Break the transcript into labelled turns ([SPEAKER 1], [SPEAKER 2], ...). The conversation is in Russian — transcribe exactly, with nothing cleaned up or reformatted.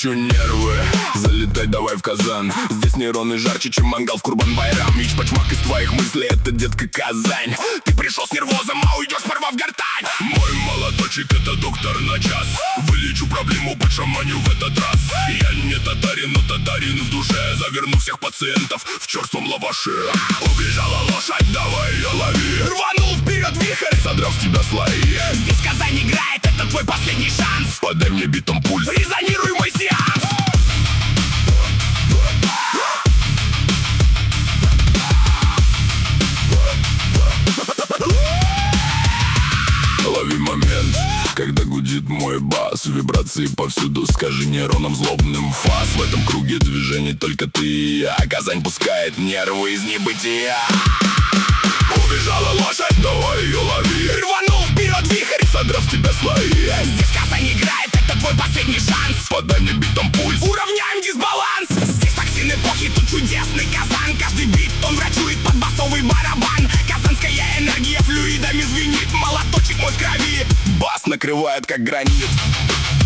[SPEAKER 1] хочу нервы. Залетай давай в Казан. Здесь нейроны жарче, чем мангал в Курбан-Байрам. Ич-пачмак из твоих мыслей, это, детка, Казань. Ты пришел с нервозом, а уйдешь, порвав гортань. Мой молоточек, это доктор на час. Вылечу проблему, подшаманю в этот раз. Я не татарин, но татарин в душе. Заверну всех пациентов в черством лаваше. Убежала лошадь, давай ее лови. Рванул вперед вихрь, содрав с тебя слои.
[SPEAKER 2] Здесь Казань играет, это твой последний шанс.
[SPEAKER 1] Подай мне битом пульс,
[SPEAKER 2] резонируй мой сеанс.
[SPEAKER 1] Лови момент, когда гудит мой бас. Вибрации повсюду, скажи нейронам злобным фас. В этом круге движений только ты и я. Казань пускает нервы из небытия. Убежала лошадь, давай ее лови.
[SPEAKER 2] Рванул вперед вихрь,
[SPEAKER 1] содрав с тебя слои.
[SPEAKER 2] Здесь Казань играет, это твой последний шанс.
[SPEAKER 1] Подай мне битом пульс,
[SPEAKER 2] уравняем дисбаланс. Здесь токсин эпохи, тут чудесный Казан. Каждый бит, он врачует под басовый барабан. Казанская энергия флюидами звенит. Молоточек мой в крови,
[SPEAKER 1] бас накрывает как гранит.